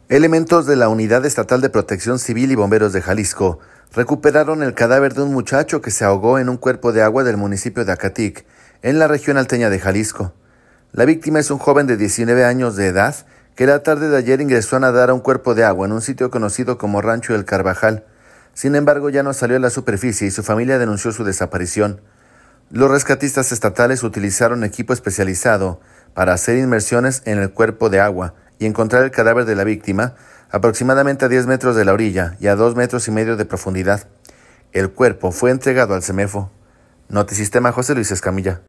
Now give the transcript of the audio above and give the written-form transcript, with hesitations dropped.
Elementos de la Unidad Estatal de Protección Civil y Bomberos de Jalisco recuperaron el cadáver de un muchacho que se ahogó en un cuerpo de agua del municipio de Acatic, en la región alteña de Jalisco. La víctima es un joven de 19 años de edad que la tarde de ayer ingresó a nadar a un cuerpo de agua en un sitio conocido como Rancho del Carvajal. Sin embargo, ya no salió a la superficie y su familia denunció su desaparición. Los rescatistas estatales utilizaron equipo especializado para hacer inmersiones en el cuerpo de agua y encontrar el cadáver de la víctima aproximadamente a 10 metros de la orilla y a 2,5 metros de profundidad. El cuerpo fue entregado al CEMEFO. Notisistema, José Luis Escamilla.